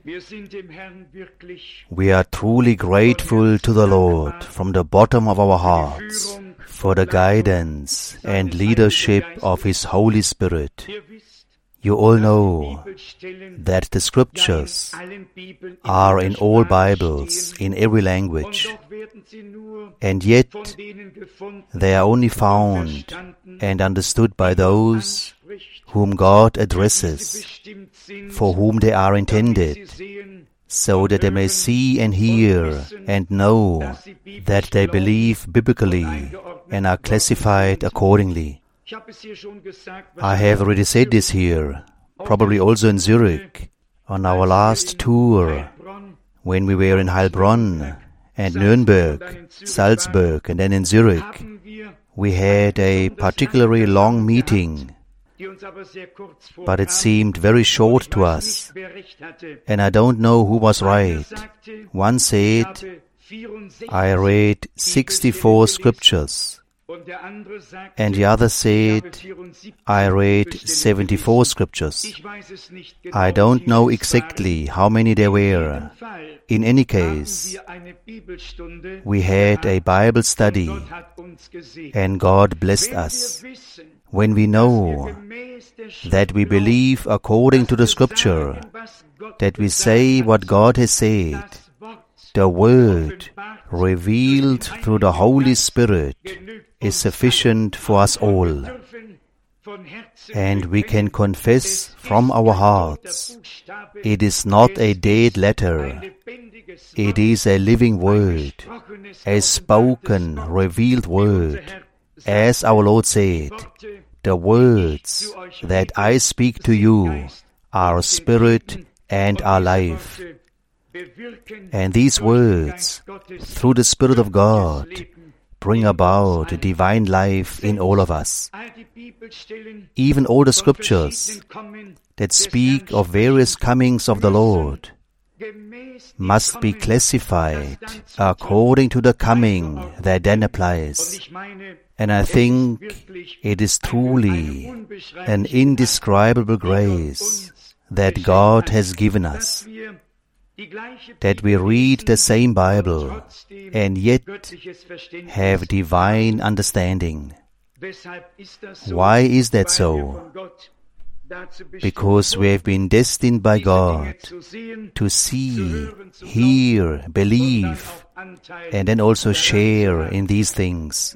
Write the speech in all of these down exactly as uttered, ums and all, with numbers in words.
We are truly grateful to the Lord from the bottom of our hearts for the guidance and leadership of His Holy Spirit. You all know that the Scriptures are in all Bibles, in every language, and yet they are only found and understood by those whom God addresses, for whom they are intended, so that they may see and hear and know that they believe biblically and are classified accordingly. I have already said this here, probably also in Zurich, on our last tour, when we were in Heilbronn and Nuremberg, Salzburg, and then in Zurich. We had a particularly long meeting, but it seemed very short to us, and I don't know who was right. One said, I read sixty-four scriptures, and the other said, I read seventy-four scriptures. I don't know exactly how many there were. In any case, we had a Bible study, and God blessed us. When we know that we believe according to the Scripture, that we say what God has said, the Word revealed through the Holy Spirit is sufficient for us all, and we can confess from our hearts, it is not a dead letter, it is a living word, a spoken, revealed word, as our Lord said, the words that I speak to you are spirit and are life. And these words, through the Spirit of God, bring about divine life in all of us. Even all the scriptures that speak of various comings of the Lord must be classified according to the coming that then applies. And I think it is truly an indescribable grace that God has given us, that we read the same Bible and yet have divine understanding. Why is that so? Because we have been destined by God to see, hear, believe, and then also share in these things.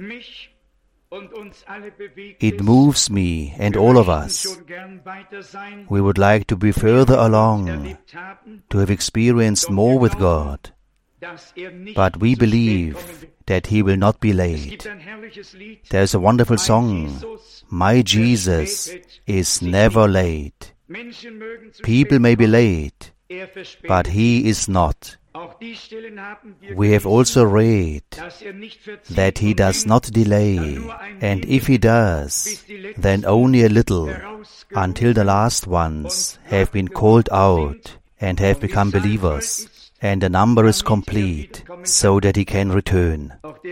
It moves me and all of us. We would like to be further along, to have experienced more with God, but we believe that He will not be late. There is a wonderful song, My Jesus is never late. People may be late, but He is not. We have also read that He does not delay, and if He does, then only a little, until the last ones have been called out and have become believers, and the number is complete, so that He can return.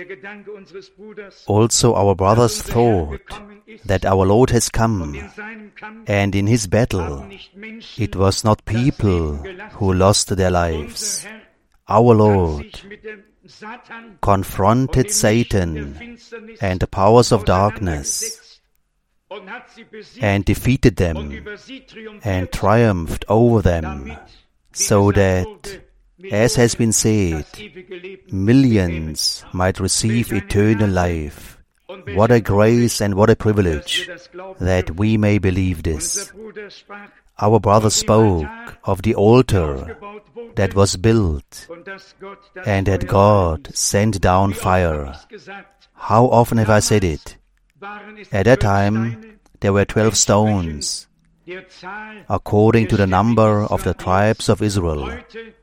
Also our brother's thought that our Lord has come, and in His battle it was not people who lost their lives. Our Lord confronted Satan and the powers of darkness and defeated them and triumphed over them, so that, as has been said, millions might receive eternal life. What a grace and what a privilege that we may believe this. Our brother spoke of the altar that was built and that God sent down fire. How often have I said it? At that time there were twelve stones, according to the number of the tribes of Israel.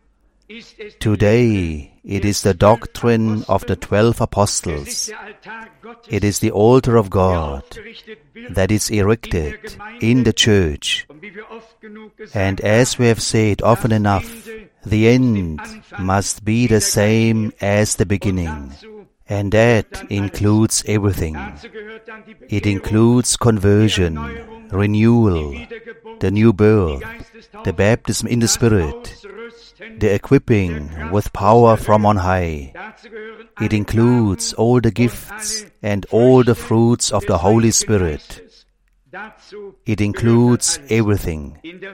Today it is the doctrine of the twelve apostles. It is the altar of God that is erected in the church. And as we have said often enough, the end must be the same as the beginning. And that includes everything. It includes conversion, renewal, the new birth, the baptism in the Spirit, the equipping with power from on high. It includes all the gifts and all the fruits of the Holy Spirit. It includes everything.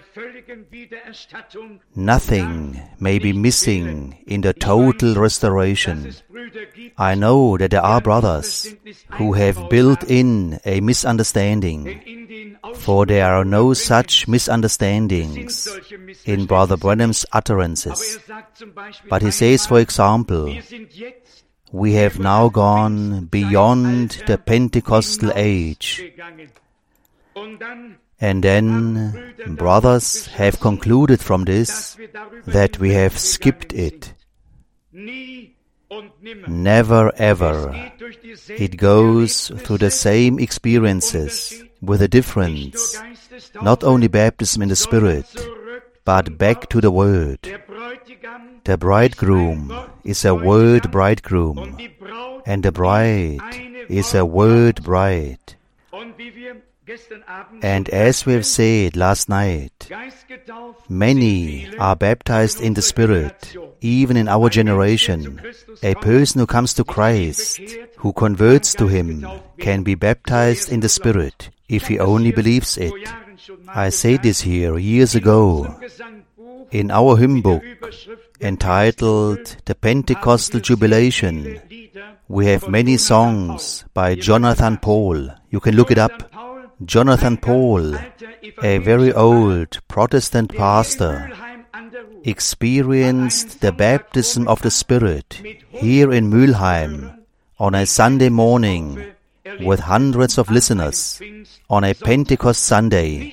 Nothing may be missing in the total restoration. I know that there are brothers who have built in a misunderstanding, for there are no such misunderstandings in Brother Branham's utterances. But he says, for example, we have now gone beyond the Pentecostal age. And then brothers have concluded from this that we have skipped it. Never ever. It goes through the same experiences with a difference. Not only baptism in the Spirit, but back to the Word. The bridegroom is a Word bridegroom, and the bride is a Word bride. And as we have said last night, many are baptized in the Spirit, even in our generation. A person who comes to Christ, who converts to Him, can be baptized in the Spirit, if he only believes it. I said this here years ago. In our hymn book, entitled The Pentecostal Jubilation, we have many songs by Jonathan Paul. You can look it up. Jonathan Paul, a very old Protestant pastor, experienced the baptism of the Spirit here in Mülheim on a Sunday morning with hundreds of listeners on a Pentecost Sunday.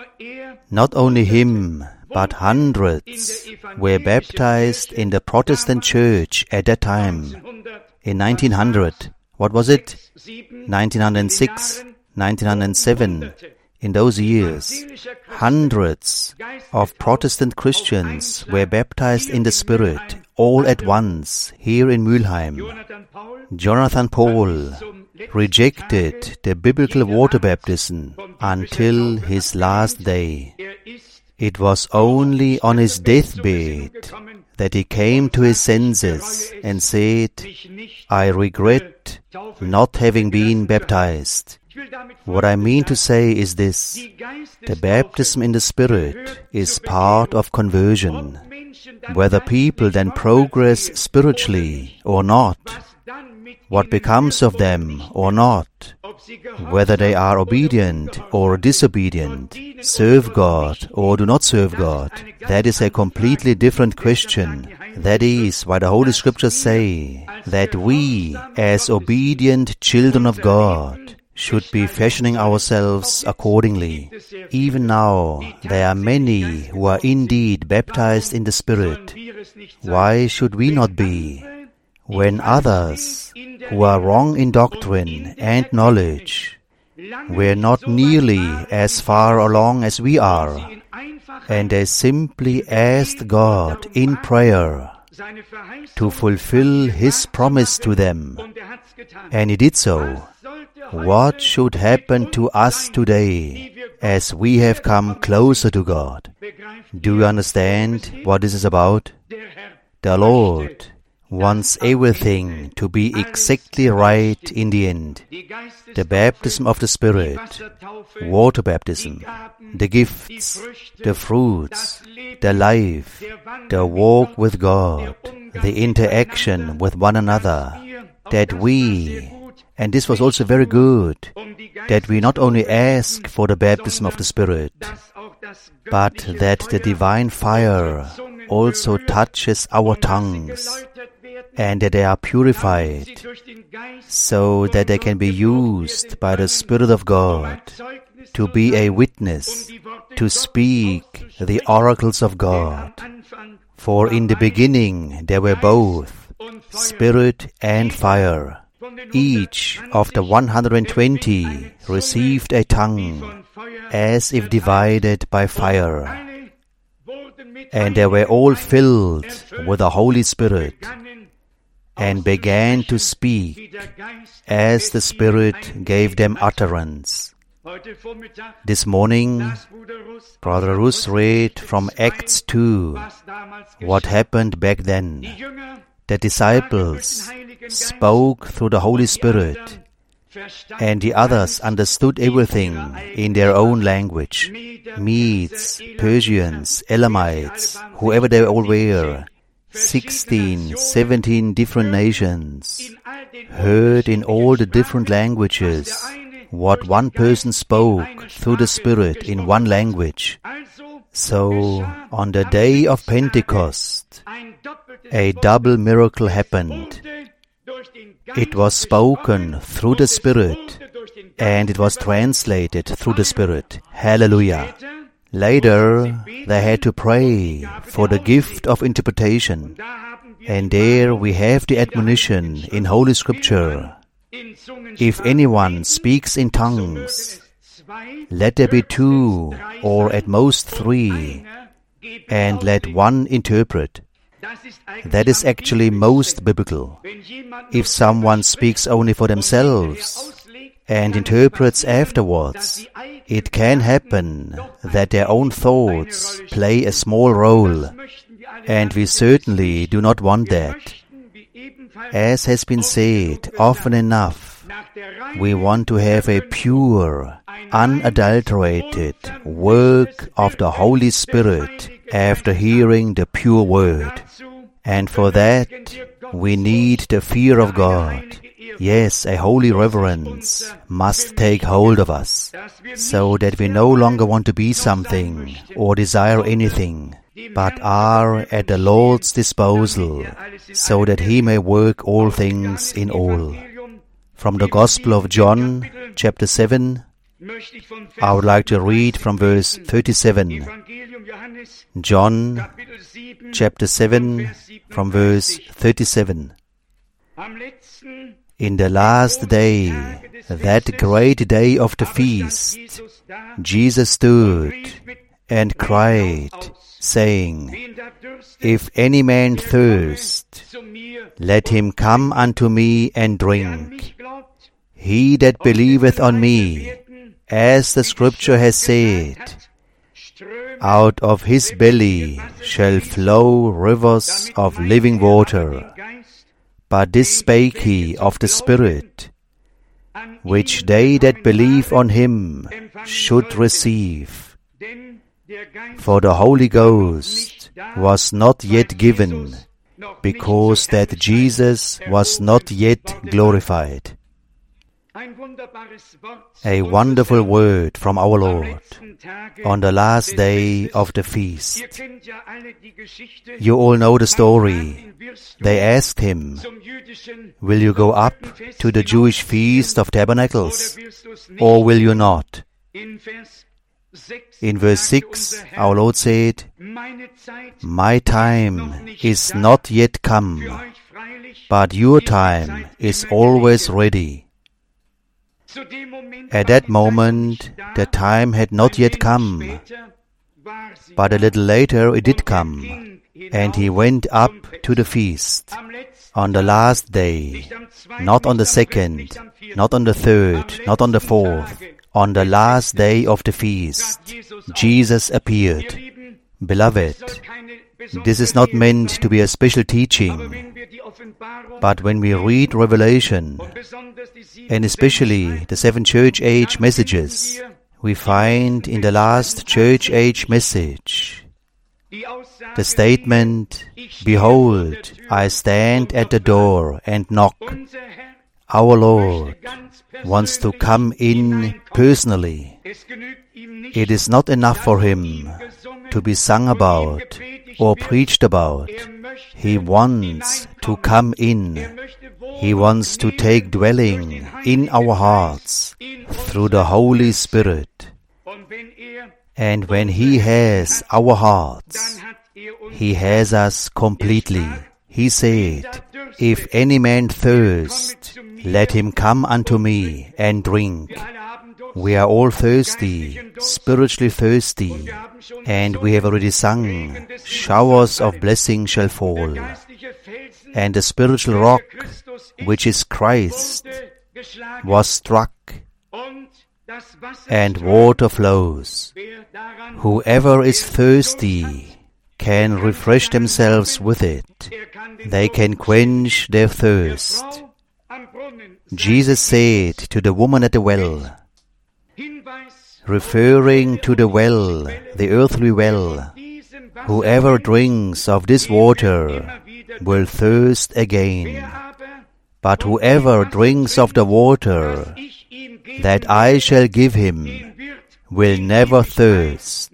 Not only him, but hundreds were baptized in the Protestant church at that time. In nineteen hundred, what was it? nineteen oh six, nineteen oh seven, in those years, hundreds of Protestant Christians were baptized in the Spirit all at once here in Mülheim. Jonathan Paul rejected the biblical water baptism until his last day. It was only on his deathbed that he came to his senses and said, I regret not having been baptized. What I mean to say is this: the baptism in the Spirit is part of conversion. Whether people then progress spiritually or not, what becomes of them or not, whether they are obedient or disobedient, serve God or do not serve God, that is a completely different question. That is why the Holy Scriptures say that we, as obedient children of God, should be fashioning ourselves accordingly. Even now, there are many who are indeed baptized in the Spirit. Why should we not be? When others, who are wrong in doctrine and knowledge, were not nearly as far along as we are, and they simply asked God in prayer to fulfill His promise to them, and He did so. What should happen to us today as we have come closer to God? Do you understand what this is about? The Lord wants everything to be exactly right in the end. The baptism of the Spirit, water baptism, the gifts, the fruits, the life, the walk with God, the interaction with one another, that we, and this was also very good, that we not only ask for the baptism of the Spirit, but that the divine fire also touches our tongues, and that they are purified, so that they can be used by the Spirit of God to be a witness, to speak the oracles of God. For in the beginning there were both Spirit and fire. Each of the one hundred twenty received a tongue, as if divided by fire. And they were all filled with the Holy Spirit, and began to speak as the Spirit gave them utterance. This morning, Brother Russ read from Acts two what happened back then. The disciples spoke through the Holy Spirit, and the others understood everything in their own language. Medes, Persians, Elamites, whoever they all were, sixteen, seventeen different nations, heard in all the different languages what one person spoke through the Spirit in one language. So, on the day of Pentecost, a double miracle happened. It was spoken through the Spirit, and it was translated through the Spirit. Hallelujah. Later, they had to pray for the gift of interpretation. And there we have the admonition in Holy Scripture. If anyone speaks in tongues, let there be two, or at most three, and let one interpret. That is actually most biblical. If someone speaks only for themselves and interprets afterwards, it can happen that their own thoughts play a small role, and we certainly do not want that. As has been said often enough, we want to have a pure, unadulterated work of the Holy Spirit after hearing the pure word. And for that, we need the fear of God. Yes, a holy reverence must take hold of us, so that we no longer want to be something or desire anything, but are at the Lord's disposal, so that He may work all things in all. From the Gospel of John, chapter seven, I would like to read from verse thirty-seven. John, chapter seven, from verse thirty-seven. In the last day, that great day of the feast, Jesus stood and cried, saying, If any man thirst, let him come unto me and drink. He that believeth on me, as the Scripture has said, out of his belly shall flow rivers of living water. But this spake he of the Spirit, which they that believe on him should receive. For the Holy Ghost was not yet given, because that Jesus was not yet glorified. A wonderful word from our Lord on the last day of the feast. You all know the story. They asked him, Will you go up to the Jewish feast of tabernacles, or will you not? In verse six, our Lord said, My time is not yet come, but your time is always ready. At that moment, the time had not yet come, but a little later it did come, and he went up to the feast on the last day, not on the second, not on the third, not on the fourth, on the last day of the feast. Jesus appeared. Beloved, this is not meant to be a special teaching, but when we read Revelation, and especially the seven church age messages, we find in the last church age message the statement, Behold, I stand at the door and knock. Our Lord wants to come in personally. It is not enough for Him to be sung about or preached about. He wants to come in. He wants to take dwelling in our hearts through the Holy Spirit. And when He has our hearts, He has us completely. He said, If any man thirst, let him come unto me and drink. We are all thirsty, spiritually thirsty, and we have already sung, Showers of blessing shall fall. And the spiritual rock, which is Christ, was struck, and water flows. Whoever is thirsty can refresh themselves with it. They can quench their thirst. Jesus said to the woman at the well, referring to the well, the earthly well, whoever drinks of this water will thirst again. But whoever drinks of the water that I shall give him will never thirst.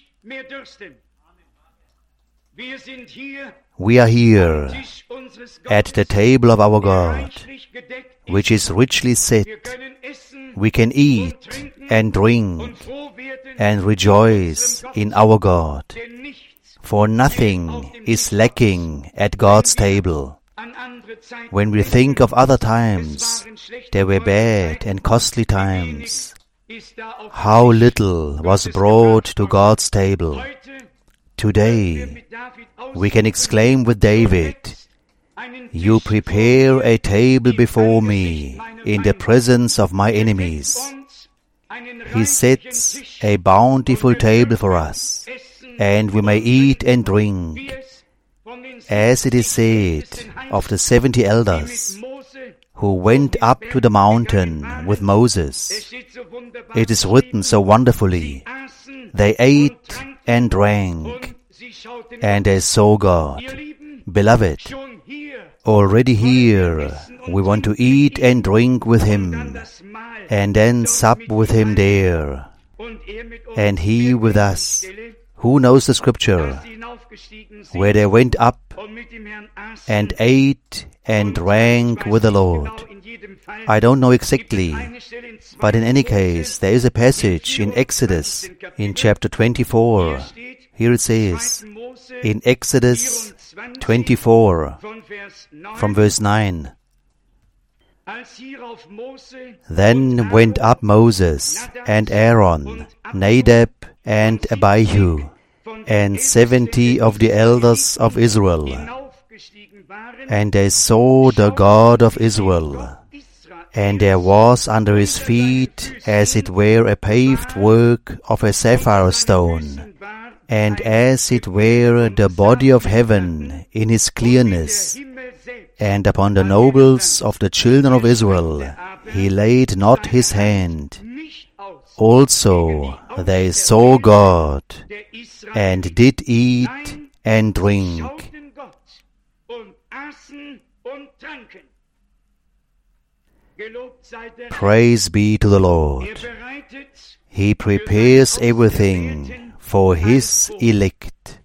We are here at the table of our God, which is richly set. We can eat and drink and rejoice in our God, for nothing is lacking at God's table. When we think of other times, there were bad and costly times. How little was brought to God's table. Today, we can exclaim with David, "You prepare a table before me in the presence of my enemies." He sets a bountiful table for us, and we may eat and drink. As it is said of the seventy elders who went up to the mountain with Moses, it is written so wonderfully, they ate and drank, and they saw God. Beloved, already here we want to eat and drink with Him, and then sup with Him there, and He with us. Who knows the scripture where they went up and ate and drank with the Lord? I don't know exactly, but in any case, there is a passage in Exodus in chapter twenty-four. Here it says, in Exodus twenty-four, from verse nine, "Then went up Moses and Aaron, Nadab and Abihu, and seventy of the elders of Israel. And they saw the God of Israel, and there was under his feet as it were a paved work of a sapphire stone, and as it were the body of heaven in his clearness. And upon the nobles of the children of Israel he laid not his hand. Also they saw God, and did eat and drink." Praise be to the Lord. He prepares everything for His elect.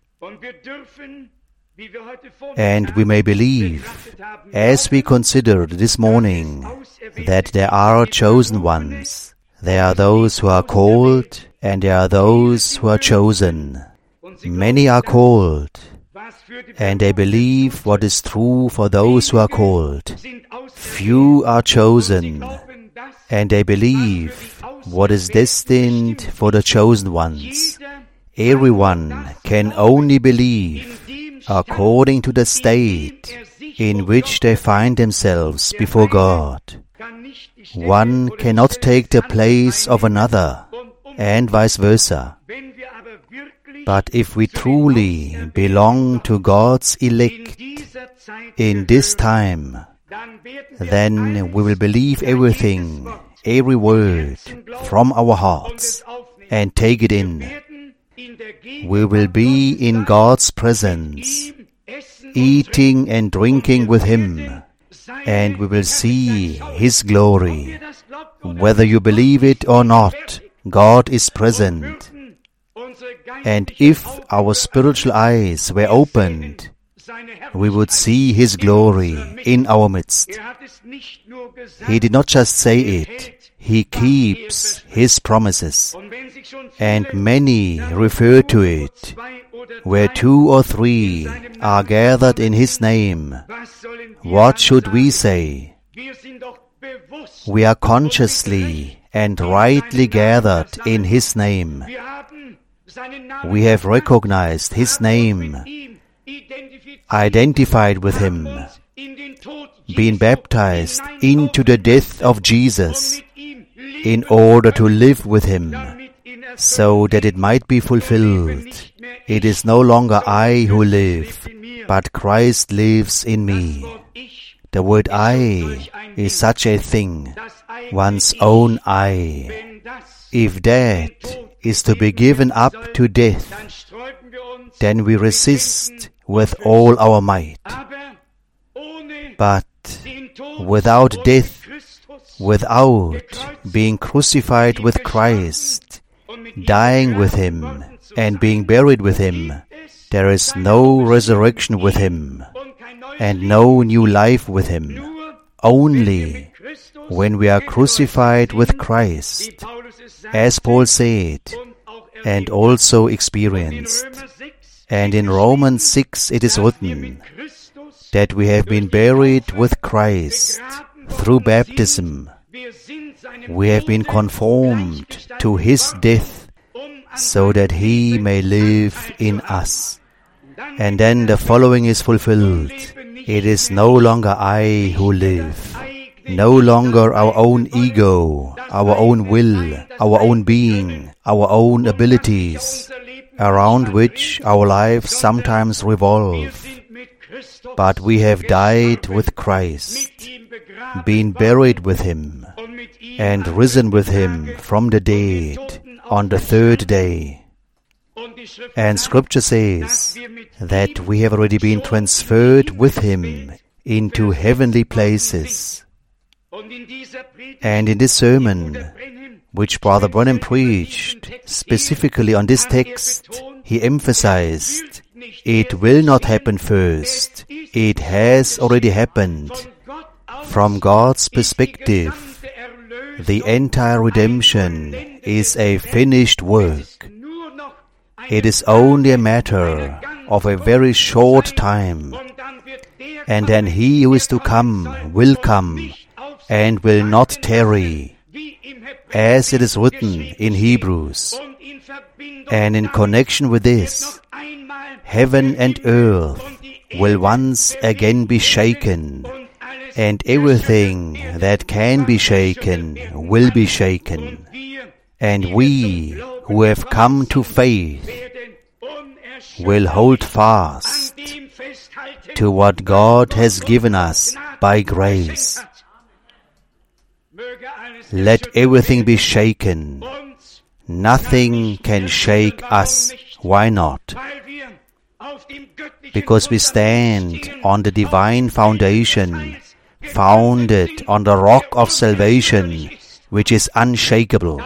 And we may believe, as we considered this morning, that there are chosen ones. There are those who are called, and there are those who are chosen. Many are called, and they believe what is true for those who are called. Few are chosen, and they believe what is destined for the chosen ones. Everyone can only believe according to the state in which they find themselves before God. One cannot take the place of another, and vice versa. But if we truly belong to God's elect in this time, then we will believe everything, every word from our hearts, and take it in. We will be in God's presence, eating and drinking with Him, and we will see His glory. Whether you believe it or not, God is present. And if our spiritual eyes were opened, we would see His glory in our midst. He did not just say it, He keeps His promises. And many refer to it, where two or three are gathered in His name. What should we say? We are consciously and rightly gathered in His name. We have recognized His name, identified with Him, been baptized into the death of Jesus, in order to live with Him, so that it might be fulfilled. It is no longer I who live, but Christ lives in me. The word I is such a thing, one's own I. If that is to be given up to death, then we resist with all our might. But without death, without being crucified with Christ, dying with Him, and being buried with Him, there is no resurrection with Him, and no new life with Him. Only when we are crucified with Christ, as Paul said, and also experienced. And in Romans six it is written that we have been buried with Christ through baptism. We have been conformed to His death, so that He may live in us. And then the following is fulfilled. It is no longer I who live, no longer our own ego, our own will, our own being, our own abilities, around which our lives sometimes revolve. But we have died with Christ, been buried with Him, and risen with Him from the dead on the third day. And Scripture says that we have already been transferred with Him into heavenly places. And in this sermon, which Brother Branham preached specifically on this text, he emphasized, it will not happen first. It has already happened. From God's perspective, the entire redemption is a finished work. It is only a matter of a very short time, and then He who is to come will come and will not tarry, as it is written in Hebrews. And in connection with this, heaven and earth will once again be shaken, and everything that can be shaken will be shaken. And we who have come to faith will hold fast to what God has given us by grace. Let everything be shaken. Nothing can shake us. Why not? Because we stand on the divine foundation, founded on the rock of salvation, which is unshakable.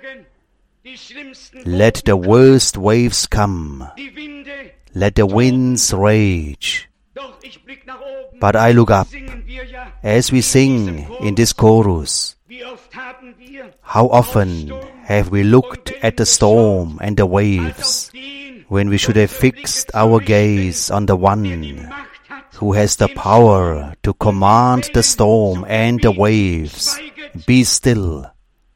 Let the worst waves come. Let the winds rage. But I look up, as we sing in this chorus. How often have we looked at the storm and the waves, when we should have fixed our gaze on the One who has the power to command the storm and the waves, be still.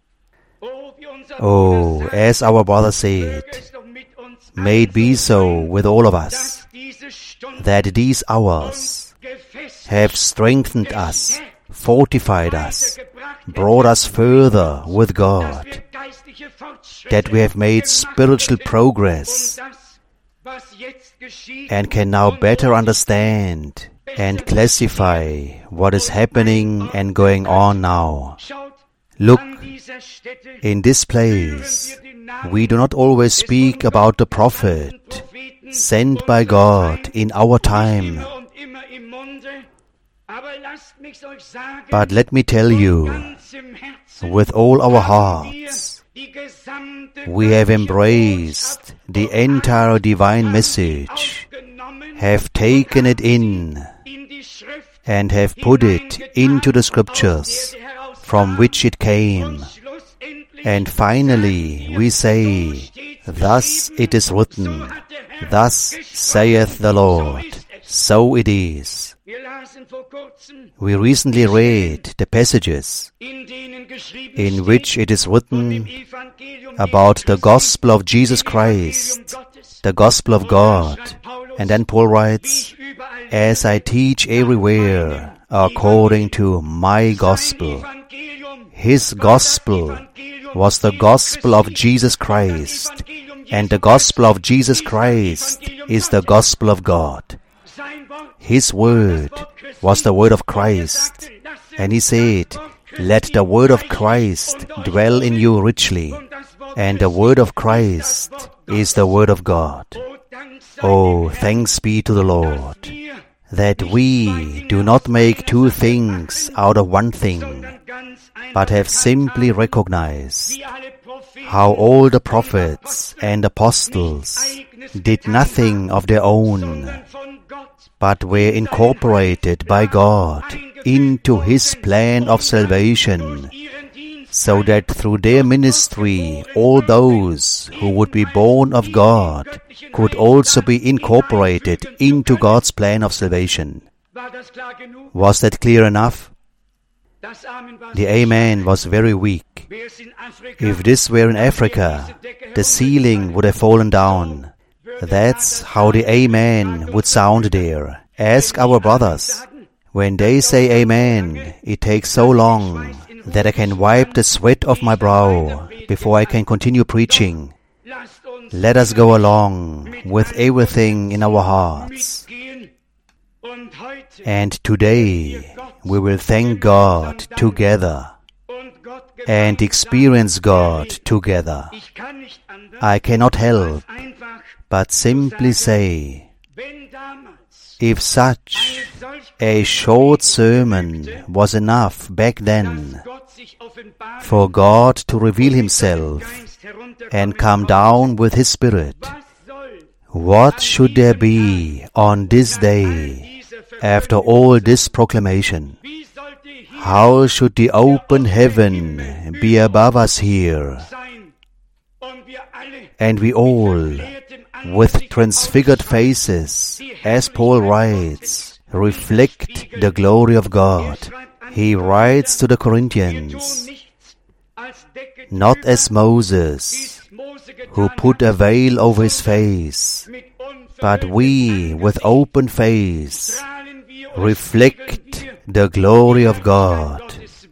Oh, as our brother said, may it be so with all of us, that these hours have strengthened us, fortified us, brought us further with God, that we have made spiritual progress, and can now better understand and classify what is happening and going on now. Look, in this place, we do not always speak about the prophet sent by God in our time. But let me tell you, with all our hearts, we have embraced the entire divine message, have taken it in, and have put it into the Scriptures from which it came. And finally we say, thus it is written, thus saith the Lord, so it is. We recently read the passages in which it is written about the gospel of Jesus Christ, the gospel of God. And then Paul writes, as I teach everywhere according to my gospel. His gospel was the gospel of Jesus Christ, and the gospel of Jesus Christ is the gospel of God. His word was the word of Christ, and He said, "Let the word of Christ dwell in you richly," and the word of Christ is the word of God. Oh, thanks be to the Lord, that we do not make two things out of one thing, but have simply recognized how all the prophets and apostles did nothing of their own, but were incorporated by God into His plan of salvation, so that through their ministry all those who would be born of God could also be incorporated into God's plan of salvation. Was that clear enough? The Amen was very weak. If this were in Africa, the ceiling would have fallen down. That's how the Amen would sound there. Ask our brothers. When they say Amen, it takes so long that I can wipe the sweat off my brow before I can continue preaching. Let us go along with everything in our hearts. And today we will thank God together and experience God together. I cannot help but simply say, if such a short sermon was enough back then for God to reveal Himself and come down with His Spirit, what should there be on this day after all this proclamation? How should the open heaven be above us here, and we all, with transfigured faces, as Paul writes, reflect the glory of God? He writes to the Corinthians, not as Moses, who put a veil over his face, but we, with open face, reflect the glory of God.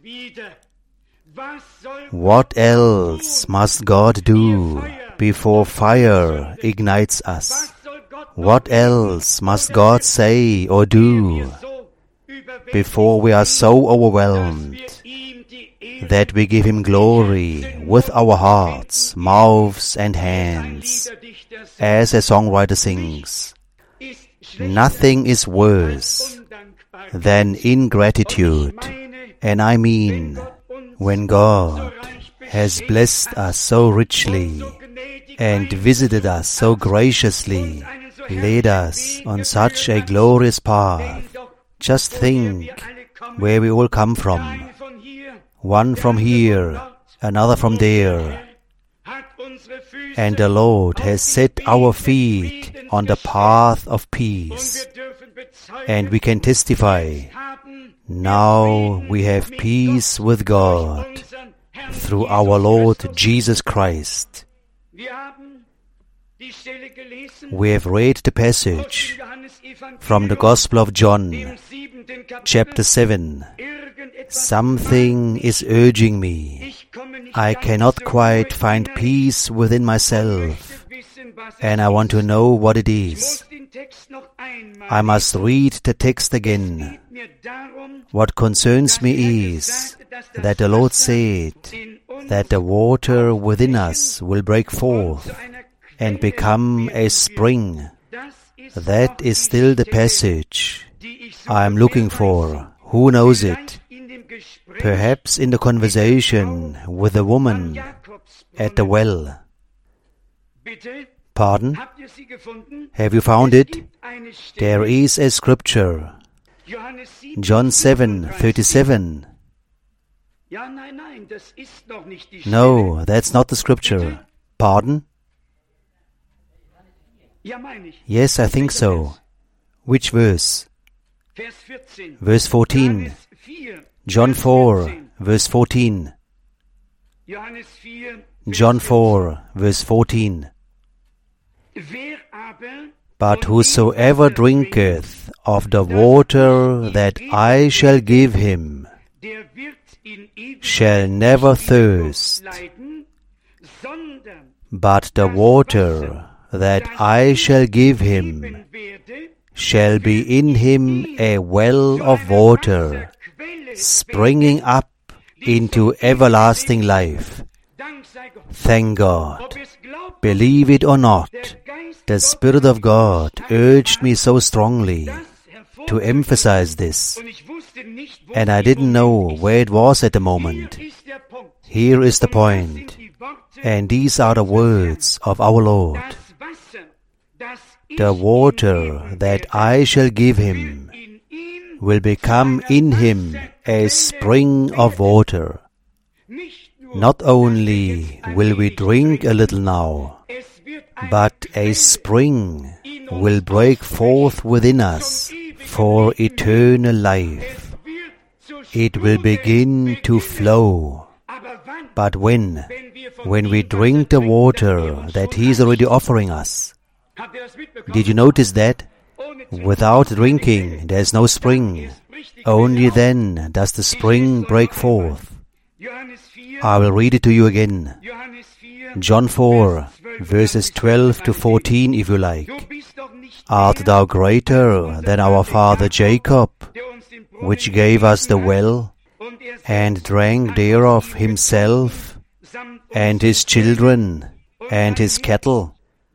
What else must God do before fire ignites us? What else must God say or do before we are so overwhelmed that we give Him glory with our hearts, mouths, and hands? As a songwriter sings, nothing is worse than ingratitude. And I mean, when God has blessed us so richly and visited us so graciously, led us on such a glorious path. Just think where we all come from. One from here, another from there. And the Lord has set our feet on the path of peace. And we can testify, now we have peace with God through our Lord Jesus Christ. We have read the passage from the Gospel of John, chapter seven. Something is urging me. I cannot quite find peace within myself, and I want to know what it is. I must read the text again. What concerns me is that the Lord said that the water within us will break forth and become a spring. That is still the passage I am looking for. Who knows it? Perhaps in the conversation with the woman at the well. Pardon? Have you found it? There is a scripture. John seven thirty-seven. No, that's not the scripture. Pardon? Yes, I think so. Which verse? Verse fourteen. John four, verse fourteen. John four, verse fourteen. But whosoever drinketh of the water that I shall give him shall never thirst, but the water that I shall give him shall be in him a well of water, springing up into everlasting life. Thank God. Believe it or not, the Spirit of God urged me so strongly to emphasize this, and I didn't know where it was at the moment. Here is the point, and these are the words of our Lord. The water that I shall give him will become in him a spring of water. Not only will we drink a little now, but a spring will break forth within us for eternal life. It will begin to flow. But when? When we drink the water that He is already offering us. Did you notice that? Without drinking, there is no spring. Only then does the spring break forth. I will read it to you again. John four, verses twelve to fourteen, if you like. Art thou greater than our father Jacob, which gave us the well, and drank thereof himself, and his children, and his cattle?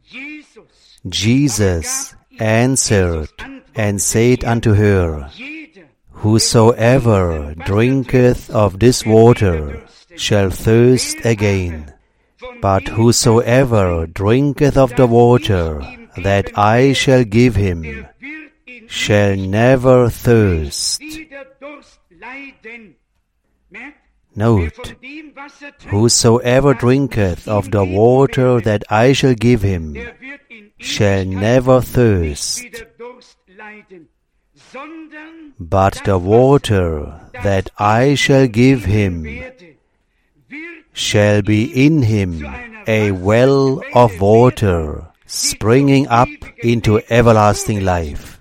Jesus answered and said unto her, Whosoever drinketh of this water shall thirst again. But whosoever drinketh of the water that I shall give him shall never thirst. Note, whosoever drinketh of the water that I shall give him shall never thirst. But the water that I shall give him shall be in him a well of water, springing up into everlasting life.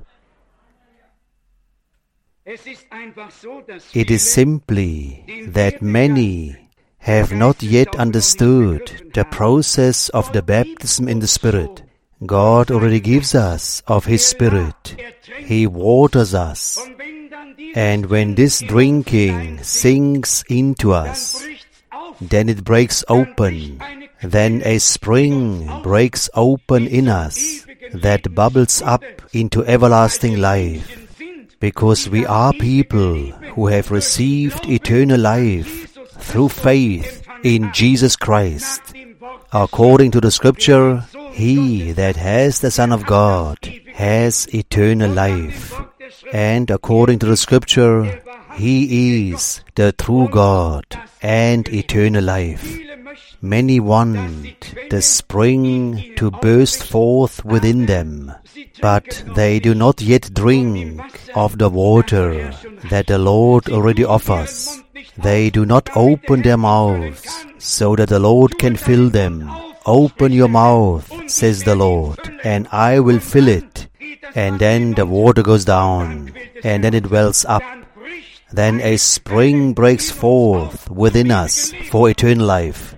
It is simply that many have not yet understood the process of the baptism in the Spirit. God already gives us of His Spirit. He waters us. And when this drinking sinks into us, then it breaks open. Then a spring breaks open in us that bubbles up into everlasting life. Because we are people who have received eternal life through faith in Jesus Christ. According to the Scripture, he that has the Son of God has eternal life. And according to the Scripture, He is the true God and eternal life. Many want the spring to burst forth within them, but they do not yet drink of the water that the Lord already offers. They do not open their mouths so that the Lord can fill them. Open your mouth, says the Lord, and I will fill it. And then the water goes down, and then it wells up. Then a spring breaks forth within us for eternal life.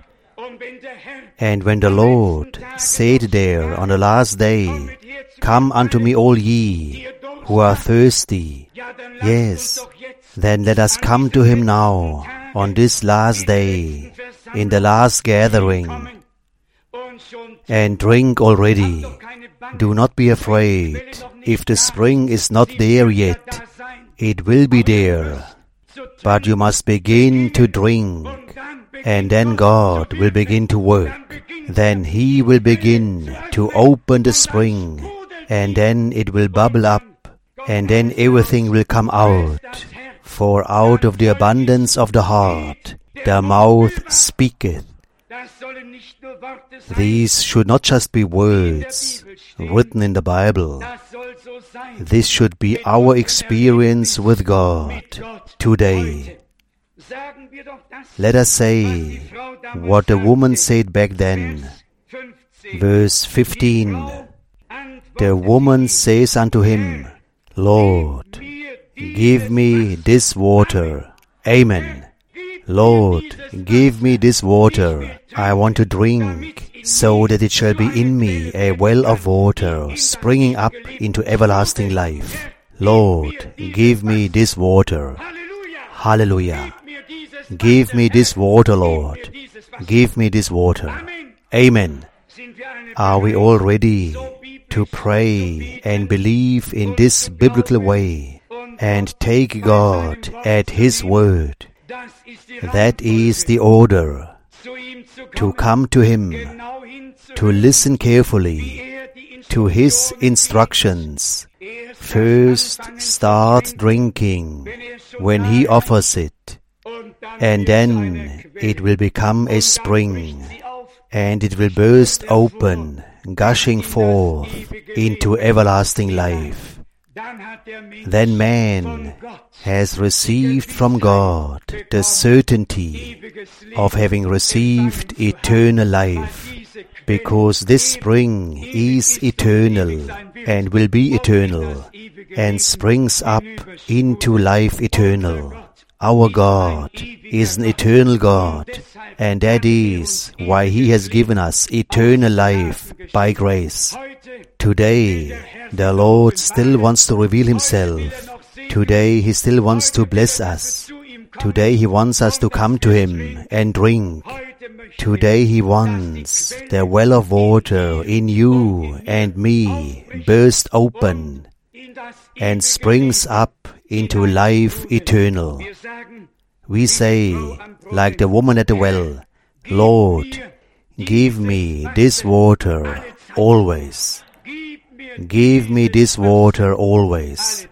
And when the Lord said there on the last day, Come unto me all ye who are thirsty, yes, then let us come to Him now on this last day, in the last gathering, and drink already. Do not be afraid. If the spring is not there yet, it will be there. But you must begin to drink, and then God will begin to work. Then He will begin to open the spring, and then it will bubble up, and then everything will come out. For out of the abundance of the heart, the mouth speaketh. These should not just be words written in the Bible. This should be our experience with God today. Let us say what the woman said back then. Verse fifteen. The woman says unto him, Lord, give me this water. Amen. Lord, give me this water. I want to drink, so that it shall be in me a well of water, springing up into everlasting life. Lord, give me this water. Hallelujah. Give me this water, Lord. Give me this water. Amen. Are we all ready to pray and believe in this biblical way and take God at His word? That is the order. To come to Him, to listen carefully to His instructions. First, start drinking when He offers it, and then it will become a spring, and it will burst open, gushing forth into everlasting life. Then man has received from God the certainty of having received eternal life, because this spring is eternal and will be eternal, and springs up into life eternal. Our God is an eternal God, and that is why He has given us eternal life by grace. Today, the Lord still wants to reveal Himself. Today, He still wants to bless us. Today, He wants us to come to Him and drink. Today, He wants the well of water in you and me burst open and springs up into life eternal. We say, like the woman at the well, Lord, give me this water always. Give me this water always.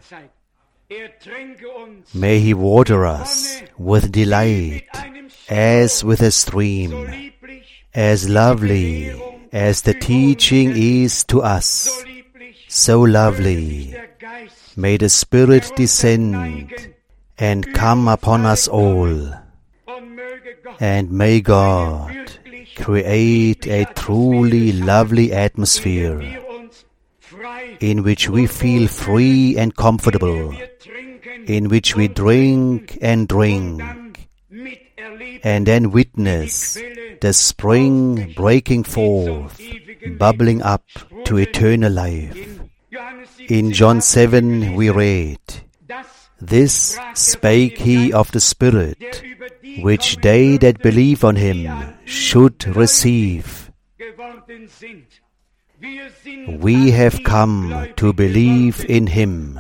May He water us with delight, as with a stream, as lovely as the teaching is to us. So lovely, may the Spirit descend and come upon us all. And may God create a truly lovely atmosphere in which we feel free and comfortable, in which we drink and drink, and then witness the spring breaking forth, bubbling up to eternal life. In John seven we read, "This spake He of the Spirit, which they that believe on Him should receive." We have come to believe in Him.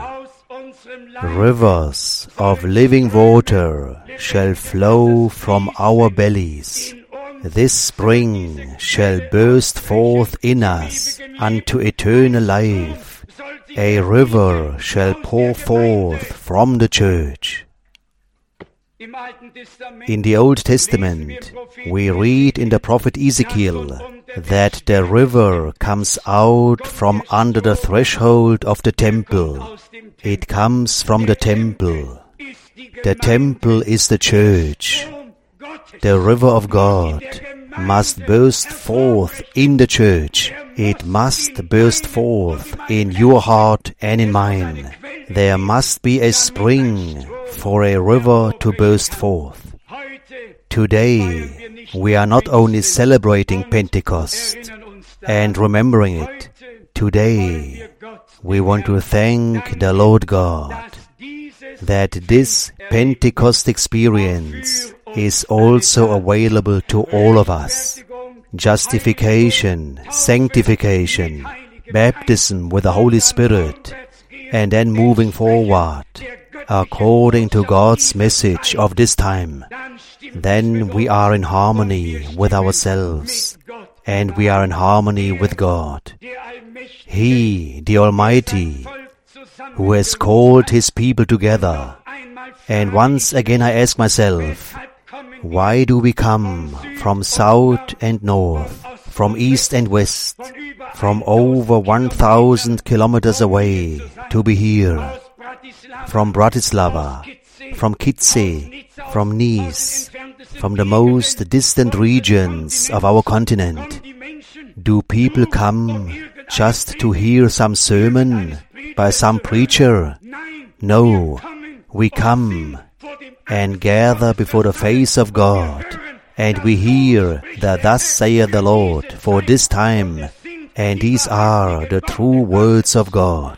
Rivers of living water shall flow from our bellies. This spring shall burst forth in us unto eternal life. A river shall pour forth from the church. In the Old Testament, we read in the prophet Ezekiel that the river comes out from under the threshold of the temple. It comes from the temple. The temple is the church. The river of God must burst forth in the church. It must burst forth in your heart and in mine. There must be a spring for a river to burst forth. Today, we are not only celebrating Pentecost and remembering it. Today, we want to thank the Lord God that this Pentecost experience is also available to all of us. Justification, sanctification, baptism with the Holy Spirit, and then moving forward according to God's message of this time. Then we are in harmony with ourselves, and we are in harmony with God. He, the Almighty, who has called His people together. And once again I ask myself, why do we come from south and north, from east and west, from over one thousand kilometers away to be here, from Bratislava, from Kitse, from Nice, from the most distant regions of our continent? Do people come just to hear some sermon by some preacher? No, we come and gather before the face of God, and we hear that thus saith the Lord for this time, and these are the true words of God.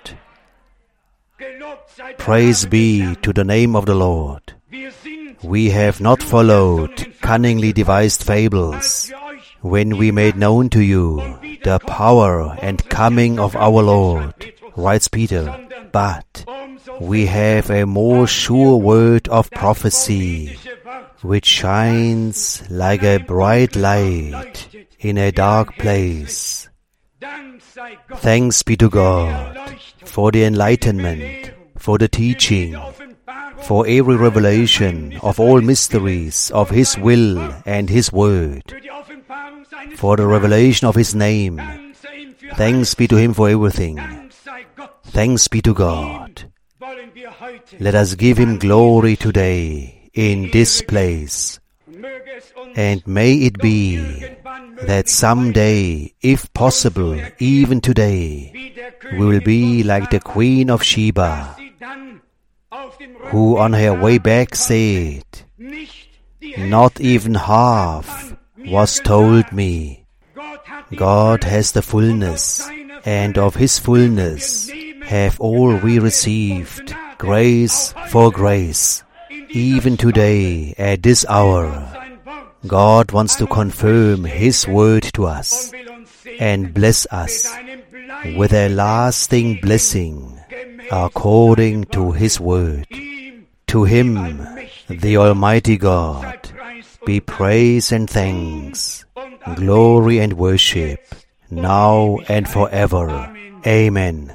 Praise be to the name of the Lord. We have not followed cunningly devised fables when we made known to you the power and coming of our Lord, writes Peter, but we have a more sure word of prophecy, which shines like a bright light in a dark place. Thanks be to God for the enlightenment, for the teaching, for every revelation of all mysteries of His will and His word, for the revelation of His name. Thanks be to Him for everything. Thanks be to God. Let us give Him glory today in this place. And may it be that someday, if possible, even today, we will be like the Queen of Sheba, who on her way back said, "Not even half was told me." God has the fullness, and of His fullness have all we received, grace for grace. Even today, at this hour, God wants to confirm His word to us and bless us with a lasting blessing according to His word. To Him, the Almighty God, be praise and thanks, glory and worship, now and forever. Amen.